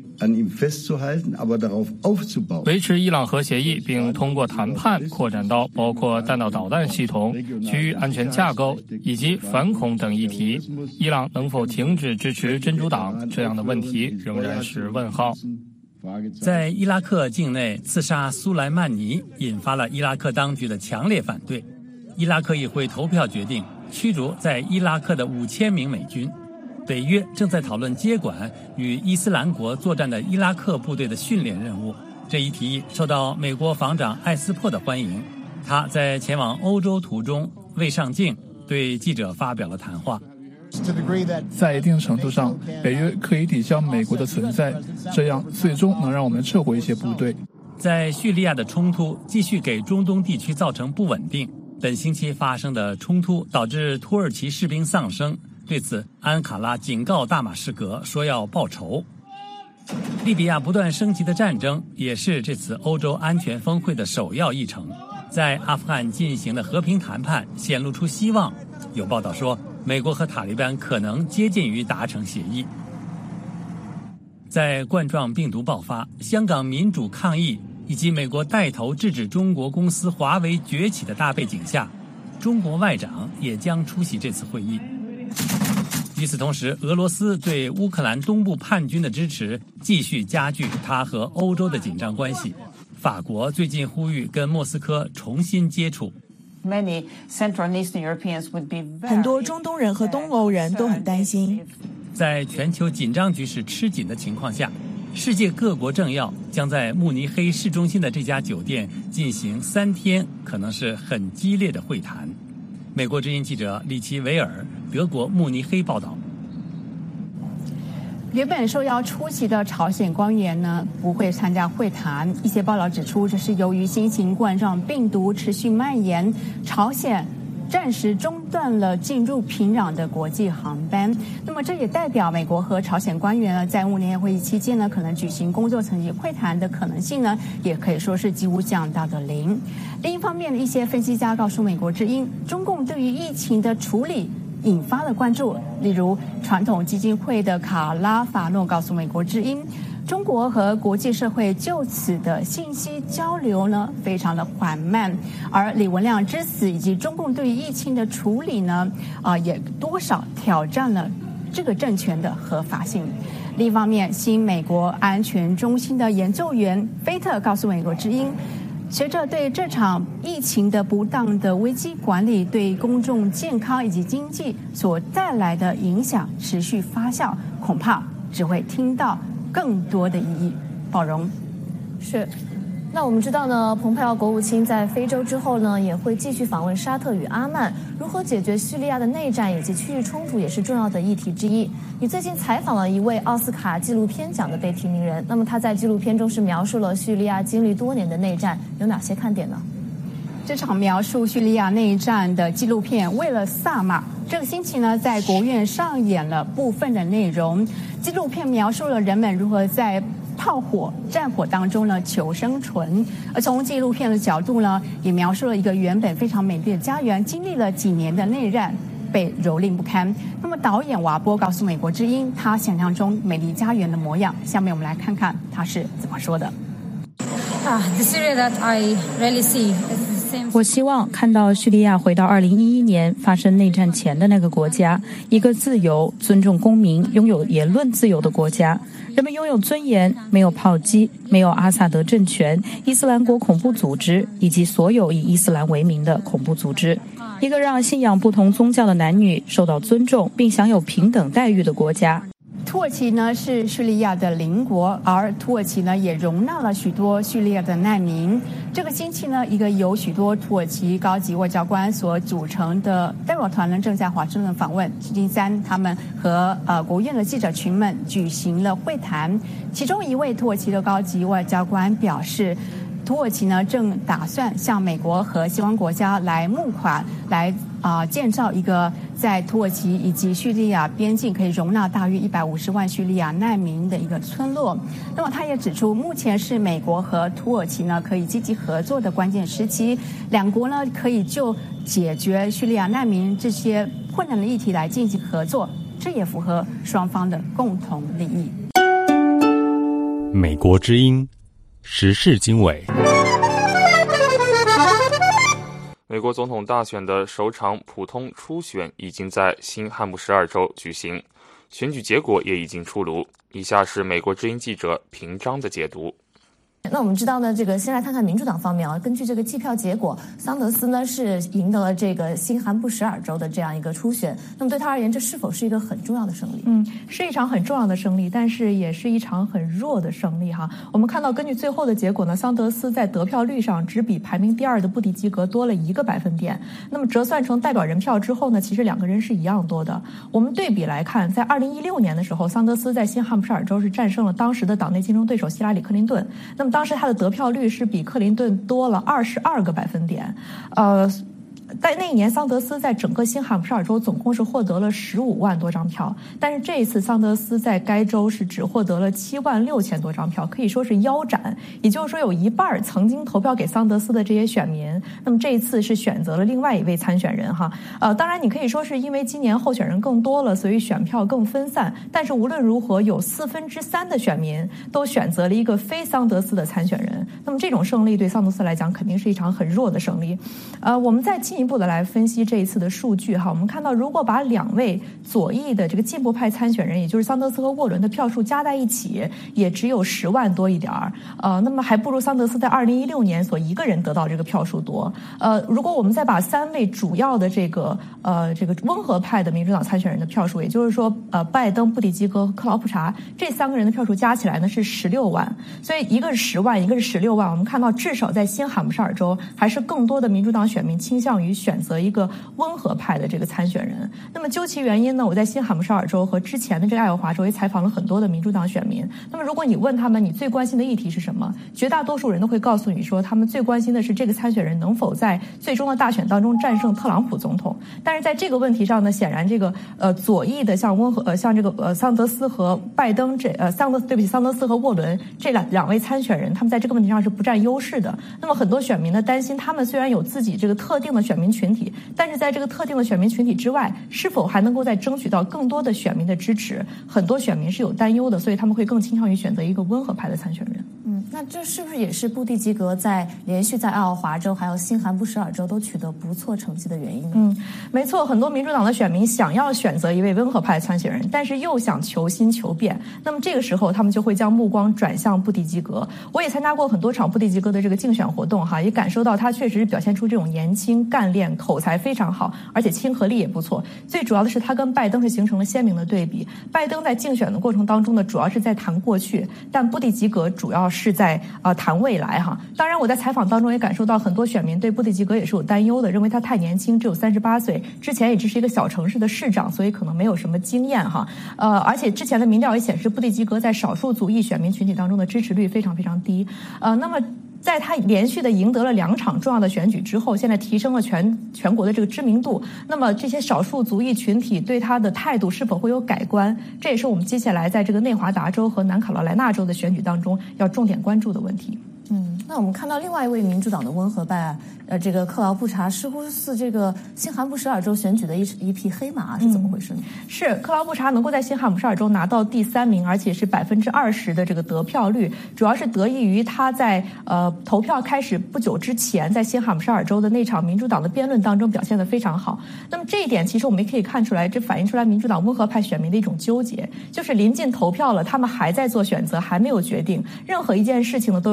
维持伊朗核协议，并通过谈判扩展到包括弹道导弹系统、区域安全架构以及反恐等议题。伊朗能否停止支持真主党这样的问题仍然是问号。 在伊拉克境内刺杀苏莱曼尼引发了伊拉克当局的强烈反对。伊拉克议会投票决定驱逐在伊拉克的5000名美军。北约正在讨论接管与伊斯兰国作战的伊拉克部队的训练任务。这一提议受到美国防长艾斯珀的欢迎。他在前往欧洲途中未上镜，对记者发表了谈话。 在一定程度上，北约可以抵消美国的存在，这样最终能让我们撤回一些部队。 在叙利亚的冲突继续给中东地区造成不稳定。本星期发生的冲突导致土耳其士兵丧生，对此安卡拉警告大马士革说要报仇。利比亚不断升级的战争也是这次欧洲安全峰会的首要议程。在阿富汗进行的和平谈判显露出希望，有报道说美国和塔利班可能接近于达成协议。在冠状病毒爆发、香港民主抗议以及美国带头制止中国公司华为崛起的大背景下，中国外长也将出席这次会议。与此同时，俄罗斯对乌克兰东部叛军的支持继续加剧它和欧洲的紧张关系。法国最近呼吁跟莫斯科重新接触。 很多中东人和东欧人都很担心。 在全球紧张局势吃紧的情况下，世界各国政要将在慕尼黑市中心的这家酒店进行3天可能是很激烈的会谈。美国之音记者里奇维尔，德国慕尼黑报道。 原本受邀出席的朝鲜官员呢不会参加会谈，一些报道指出，这是由于新型冠状病毒持续蔓延，朝鲜暂时中断了进入平壤的国际航班。那么这也代表美国和朝鲜官员呢在慕尼黑会议期间呢可能举行工作层级会谈的可能性呢也可以说是几乎降到的0。另一方面，一些分析家告诉美国之音，中共对于疫情的处理引发了关注。例如传统基金会的卡拉法诺告诉美国之音，中国和国际社会就此的信息交流呢非常的缓慢，而李文亮之死以及中共对于疫情的处理呢也多少挑战了这个政权的合法性。另一方面，新美国安全中心的研究员菲特告诉美国之音，随着对这场疫情的不当的危机管理对公众健康以及经济所带来的影响持续发酵，恐怕只会听到更多的异议。宝荣是。那我们知道呢，蓬佩奥国务卿在非洲之后呢，也会继续访问沙特与阿曼。如何解决叙利亚的内战以及区域冲突，也是重要的议题之一。你最近采访了一位奥斯卡纪录片奖的被提名人，那么他在纪录片中是描述了叙利亚经历多年的内战，有哪些看点呢？ 这场描述叙利亚内战的纪录片《为了萨马》，这个星期呢在国务院上演了部分的内容。纪录片描述了人们如何在炮火、战火当中呢求生存，而从纪录片的角度呢，也描述了一个原本非常美丽的家园，经历了几年的内战，被蹂躏不堪。那么导演瓦波告诉美国之音，他想象中美丽家园的模样。下面我们来看看他是怎么说的。 The Syria that I really see is 我希望看到叙利亚回到2011年发生内战前的那个国家，一个自由、尊重公民、拥有言论自由的国家。人们拥有尊严，没有炮击，没有阿萨德政权、伊斯兰国恐怖组织以及所有以伊斯兰为名的恐怖组织。一个让信仰不同宗教的男女受到尊重并享有平等待遇的国家。 土土耳其呢是叙利亚的邻国，而土耳其呢也容纳了许多叙利亚的难民。这个星期呢，一个由许多土耳其高级外交官所组成的代表团呢，正在华盛顿访问。星期三，他们和国务院的记者群们举行了会谈。其中一位土耳其的高级外交官表示，土耳其呢正打算向美国和西方国家来募款，来建造一个在土耳其以及叙利亚边境可以容纳大约150万叙利亚难民的一个村落。那么他也指出，目前是美国和土耳其呢可以积极合作的关键时期，两国呢可以就解决叙利亚难民这些困难的议题来进行合作，这也符合双方的共同利益。 美国之音时事经纬。 美国总统大选的首场普通初选已经在新罕布什尔州举行，选举结果也已经出炉。以下是美国之音记者平章的解读。 那我们知道呢，这个先来看看民主党方面啊，根据这个计票结果，桑德斯呢是赢得了这个新罕布什尔州的这样一个初选。那么对他而言，这是否是一个很重要的胜利？ 是一场很重要的胜利，但是也是一场很弱的胜利哈。我们看到，根据最后的结果呢，桑德斯在得票率上只比排名第2的布迪吉格多了1个百分点。那么折算成代表人票之后呢，其实两个人是一样多的。我们对比来看，在2016年的时候，桑德斯在新罕布什尔州是战胜了当时的党内竞争对手希拉里·克林顿。那么当时他的得票率是比克林顿多了22个百分点，在那一年，桑德斯在整个新罕布什尔州总共是获得了15万多张票，但是这一次桑德斯在该州是只获得了7万6千多张票，可以说是腰斩。也就是说，有一半曾经投票给桑德斯的这些选民，那么这一次是选择了另外一位参选人哈。当然你可以说是因为今年候选人更多了，所以选票更分散。但是无论如何，有3/4的选民都选择了一个非桑德斯的参选人。那么这种胜利对桑德斯来讲，肯定是一场很弱的胜利。我们再进一步的来分析这一次的数据哈，我们看到如果把2位左翼的这个进步派参选人，也就是桑德斯和沃伦的票数加在一起，也只有10万多一点那么还不如桑德斯在2016年所一个人得到这个票数多。如果我们再把3位主要的这个温和派的民主党参选人的票数，也就是说拜登、布迪吉格和克劳普查这3个人的票数加起来呢是16万，所以一个是10万，一个是16万。我们看到至少在新罕布什尔州，还是更多的民主党选民倾向于选择一个温和派的这个参选人。那么究其原因呢，我在新罕布什尔州和之前的这个爱荷华州也采访了很多的民主党选民。那么如果你问他们你最关心的议题是什么，绝大多数人都会告诉你说，他们最关心的是这个参选人能否在最终的大选当中战胜特朗普总统。但是在这个问题上呢，显然这个左翼的像这个桑德斯和拜登桑德斯和沃伦这两位参选人，他们在这个问题上是不占优势的。那么很多选民呢担心，他们虽然有自己这个特定的选民群体，但是在这个特定的选民群体之外，是否还能够再争取到更多的选民的支持，很多选民是有担忧的，所以他们会更倾向于选择一个温和派的参选人。 那这是不是也是布蒂吉格连续在爱荷华州还有新罕布什尔州都取得不错成绩的原因呢？ 没错，很多民主党的选民想要选择一位温和派参选人，但是又想求新求变，那么这个时候他们就会将目光转向布蒂吉格。我也参加过很多场布蒂吉格的这个竞选活动哈，也感受到他确实是表现出这种年轻、干练、口才非常好，而且亲和力也不错。最主要的是他跟拜登是形成了鲜明的对比。拜登在竞选的过程当中呢，主要是在谈过去，但布蒂吉格主要是在谈未来哈。当然我在采访当中也感受到很多选民对布蒂吉格也是有担忧的，认为他太年轻，只有38岁，之前也只是一个小城市的市长，所以可能没有什么经验哈。而且之前的民调也显示布蒂吉格在少数族裔选民群体当中的支持率非常非常低。那么在他连续的赢得了2场重要的选举之后，现在提升了全国的这个知名度，那么这些少数族裔群体对他的态度是否会有改观，这也是我们接下来在这个内华达州和南卡罗来纳州的选举当中要重点关注的问题。 那我们看到另外一位民主党的温和派这个克劳普查似乎是这个新罕布什尔州选举的一匹黑马，是怎么回事呢？ 是克劳普查能够在新罕布什尔州拿到第3名，而且是20%的这个得票率，主要是得益于他在投票开始不久之前，在新罕布什尔州的那场民主党的辩论当中表现得非常好。那么这一点其实我们也可以看出来，这反映出来民主党温和派选民的一种纠结，就是临近投票了，他们还在做选择，还没有决定，任何一件事情呢都有可能会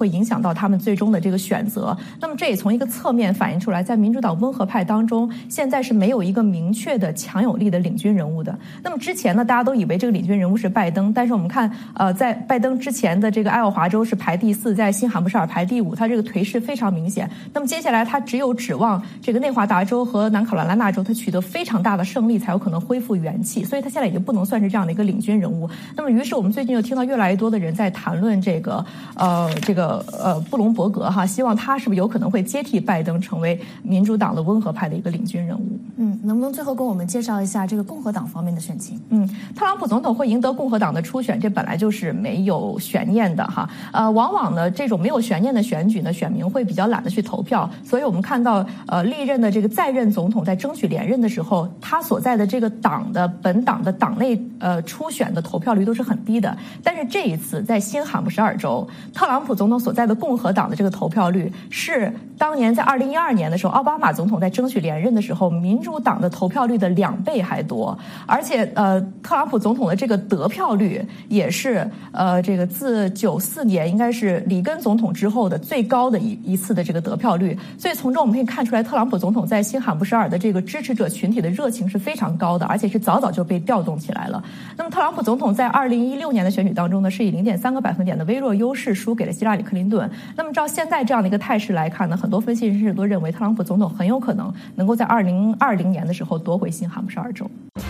影响到他们最终的这个选择。那么这也从一个侧面反映出来，在民主党温和派当中，现在是没有一个明确的强有力的领军人物的。那么之前呢，大家都以为这个领军人物是拜登，但是我们看在拜登之前的这个爱奥华州是排第4，在新罕布什尔排第5，他这个颓势非常明显。那么接下来他只有指望这个内华达州和南卡罗来纳州他取得非常大的胜利才有可能恢复元气，所以他现在已经不能算是这样的一个领军人物。那么于是我们最近又听到越来越多的人在谈论这个布隆伯格哈，希望他是不是有可能会接替拜登成为民主党的温和派的一个领军人物。 能不能最后跟我们介绍一下这个共和党方面的选情？ 特朗普总统会赢得共和党的初选，这本来就是没有悬念的哈。往往呢这种没有悬念的选举呢，选民会比较懒得去投票，所以我们看到历任的这个在任总统在争取连任的时候，他所在的这个党的本党的党内初选的投票率都是很低的。但是这一次在新罕布什尔州，特朗普总统所在的共和党的这个投票率是当年在2012年的时候，奥巴马总统在争取连任的时候，民主党的投票率的2倍还多。而且特朗普总统的这个得票率也是这个自94年应该是里根总统之后的最高的一次的这个得票率。所以从中我们可以看出来，特朗普总统在新罕布什尔的这个支持者群体的热情是非常高的，而且是早早就被调动起来了。那么特朗普总统在2016年的选举当中呢，是以0.3个百分点的微弱优势输给了希拉里·克林顿。那么照现在这样的一个态势来看呢，很多分析人士都认为特朗普总统很有可能能够在2020年的时候夺回新罕布什尔州。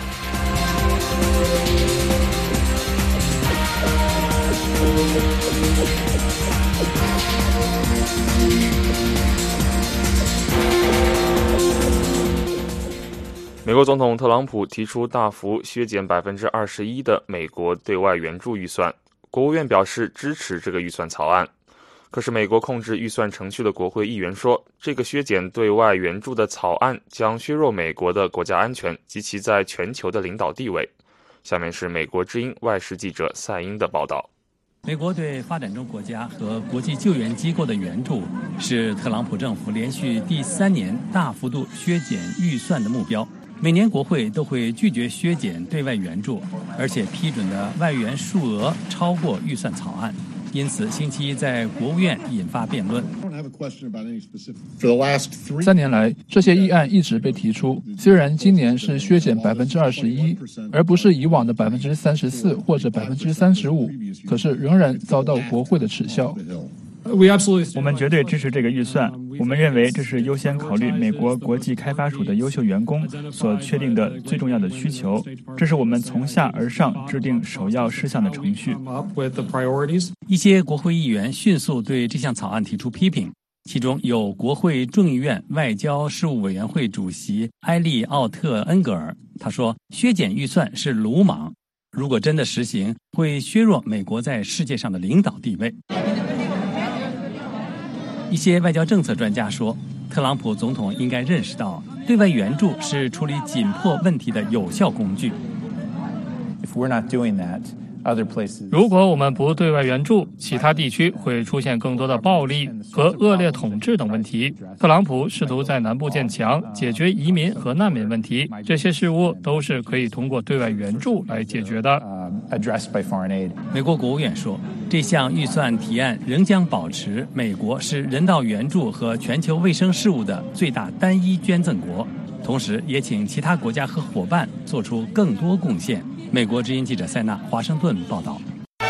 美国总统特朗普提出大幅削减21%的美国对外援助预算，国务院表示支持这个预算草案。可是美国控制预算程序的国会议员说，这个削减对外援助的草案将削弱美国的国家安全及其在全球的领导地位。下面是美国之音外事记者赛英的报道。 美国对发展中国家和国际救援机构的援助是特朗普政府连续第3年大幅度削减预算的目标。每年国会都会拒绝削减对外援助，而且批准的外援数额超过预算草案，因此星期一在国务院引发辩论。 3年来，这些议案一直被提出，虽然今年是削减21%，而不是以往的34%或者35%，可是仍然遭到国会的耻笑。 我们绝对支持这个预算。我们认为这是优先考虑美国国际开发署的优秀员工所确定的最重要的需求。这是我们从下而上制定首要事项的程序。 一些国会议员迅速对这项草案提出批评，其中有国会众议院外交事务委员会主席埃利奥特·恩格尔。他说，削减预算是鲁莽，如果真的实行，会削弱美国在世界上的领导地位。一些外交政策专家说，特朗普总统应该认识到，对外援助是处理紧迫问题的有效工具。 如果我们不对外援助，其他地区会出现更多的暴力和恶劣统治等问题。特朗普试图在南部建墙，解决移民和难民问题，这些事务都是可以通过对外援助来解决的。 美国国务院说，这项预算提案仍将保持美国是人道援助和全球卫生事务的最大单一捐赠国，同时也请其他国家和伙伴做出更多贡献。美国之音记者塞纳华盛顿报道。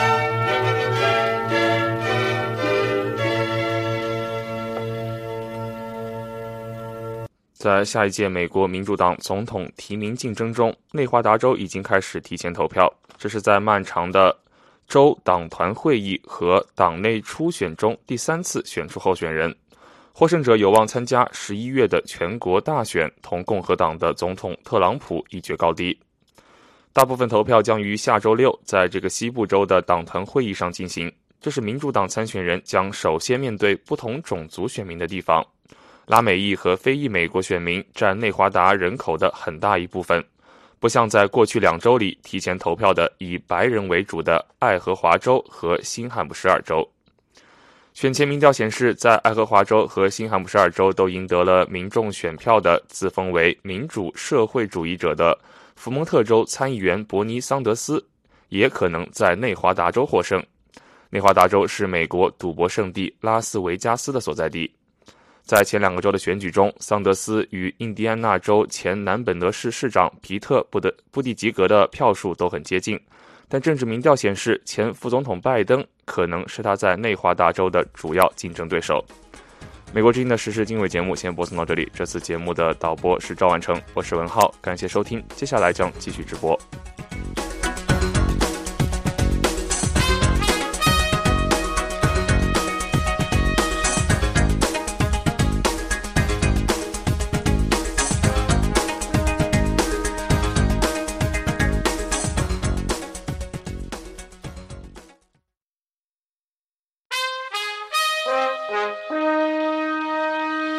在下一届美国民主党总统提名竞争中，内华达州已经开始提前投票，这是在漫长的州党团会议和党内初选中第3次选出候选人。获胜者有望参加11月的全国大选，同共和党的总统特朗普一决高低。大部分投票将于下周6在这个西部州的党团会议上进行，这是民主党参选人将首先面对不同种族选民的地方。拉美裔和非裔美国选民占内华达人口的很大一部分，不像在过去2周里提前投票的以白人为主的爱荷华州和新罕布什尔州。选前民调显示，在爱荷华州和新罕布什尔州都赢得了民众选票的自封为民主社会主义者的福蒙特州参议员伯尼·桑德斯也可能在内华达州获胜。 内华达州是美国赌博圣地拉斯维加斯的所在地。在前2个州的选举中，桑德斯与印第安纳州前南本德市市长皮特·布蒂吉格的票数都很接近，但政治民调显示，前副总统拜登可能是他在内华达州的主要竞争对手。美国之音的时事经纬节目先播送到这里，这次节目的导播是赵万成，我是文浩，感谢收听，接下来将继续直播。